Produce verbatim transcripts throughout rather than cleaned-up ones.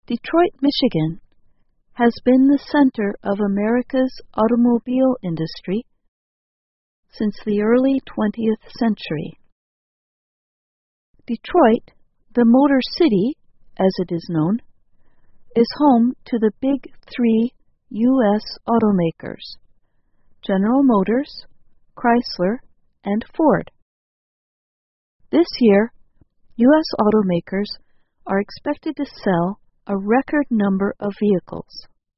Detroit, Michigan, has been the center of America's automobile industry since the early twentieth century. Detroit, the Motor City, as it is known, is home to the big three U S automakers: General Motors, Chrysler, and Ford. This year, U S automakers are expected to sell a record number of vehicles.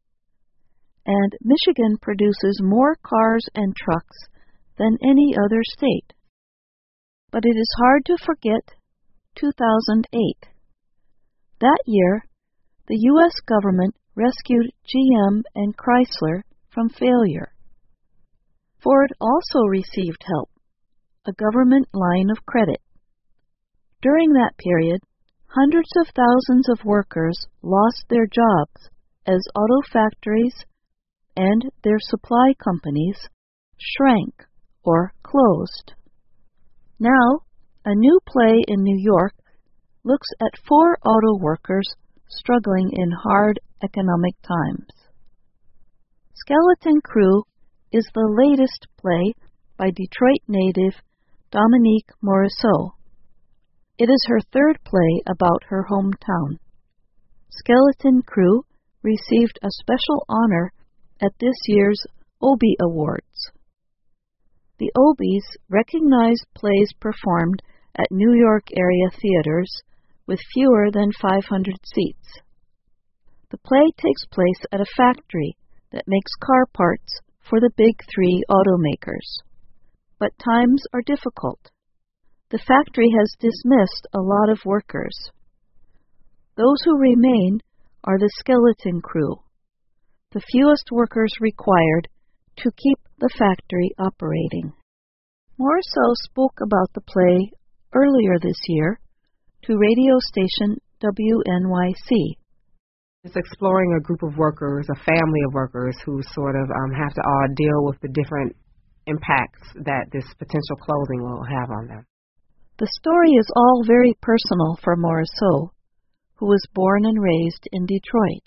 And Michigan produces more cars and trucks than any other state. But it is hard to forget two thousand eight. That year, the U S government rescued G M and Chrysler from failure. Ford also received help, a government line of credit. During that period, hundreds of thousands of workers lost their jobs as auto factories and their supply companies shrank or closed. Now, a new play in New York looks at four auto workers struggling in hard economic times. Skeleton Crew is the latest play by Detroit native Dominique Morisseau. It is her third play about her hometown. Skeleton Crew received a special honor at this year's Obie Awards. The Obies recognize plays performed at New York area theaters with fewer than five hundred seats. The play takes place at a factory that makes car parts for the big three automakers. But times are difficult. The factory has dismissed a lot of workers. Those who remain are the Skeleton Crew, the fewest workers required to keep the factory operating. Morisseau spoke about the play earlier this year to radio station W N Y C. It's exploring a group of workers, a family of workers who sort of um, have to all deal with the different impacts that this potential closing will have on them. The story is all very personal for Morisseau, who was born and raised in Detroit.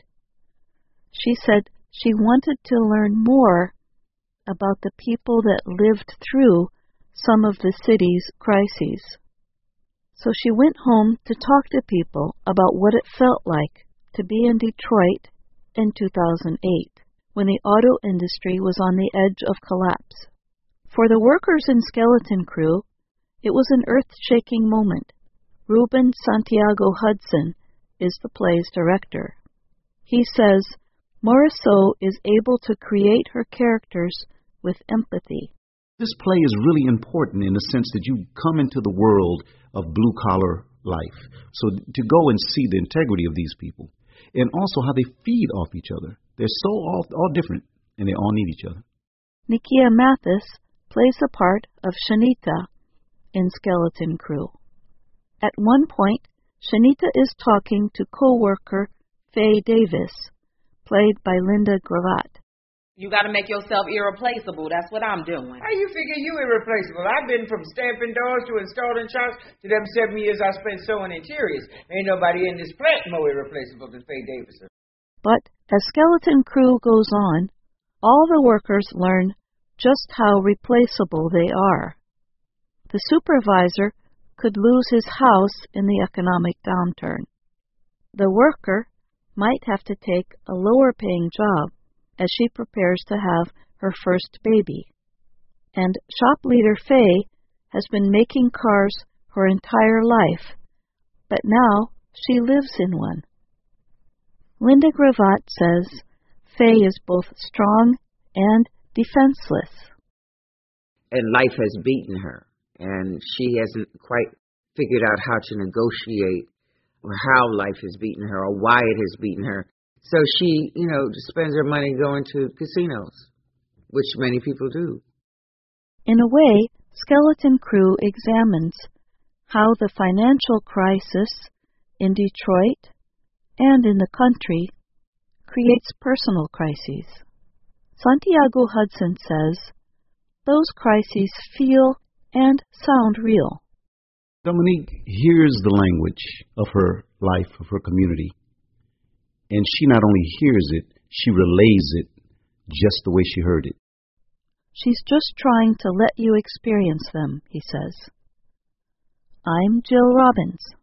She said she wanted to learn more about the people that lived through some of the city's crises. So she went home to talk to people about what it felt like to be in Detroit in two thousand eight, when the auto industry was on the edge of collapse. For the workers in Skeleton Crew, it was an earth-shaking moment. Ruben Santiago Hudson is the play's director. He says Morisseau is able to create her characters with empathy. This play is really important in the sense that you come into the world of blue-collar life. So to go and see the integrity of these people, and also how they feed off each other. They're so all, all different, and they all need each other. Nikia Mathis plays the part of Shanita in Skeleton Crew. At one point, Shanita is talking to co-worker Faye Davis, played by Linda Gravatt. You got to make yourself irreplaceable. That's what I'm doing. How you figure you irreplaceable? I've been from stamping doors to installing shocks to them seven years I spent sewing interiors. Ain't nobody in this plant more irreplaceable than Faye Davis. But as Skeleton Crew goes on, all the workers learn just how replaceable they are. The supervisor could lose his house in the economic downturn. The worker might have to take a lower-paying job as she prepares to have her first baby. And shop leader Faye has been making cars her entire life, but now she lives in one. Linda Gravatt says Faye is both strong and defenseless. And life has beaten her, and she hasn't quite figured out how to negotiate or how life has beaten her or why it has beaten her. So she, you know, spends her money going to casinos, which many people do. In a way, Skeleton Crew examines how the financial crisis in Detroit and in the country creates personal crises. Santiago Hudson says those crises feel and sound real. Dominique hears the language of her life, of her community, And she not only hears it, she relays it just the way she heard it. She's just trying to let you experience them, he says. I'm Jill Robbins.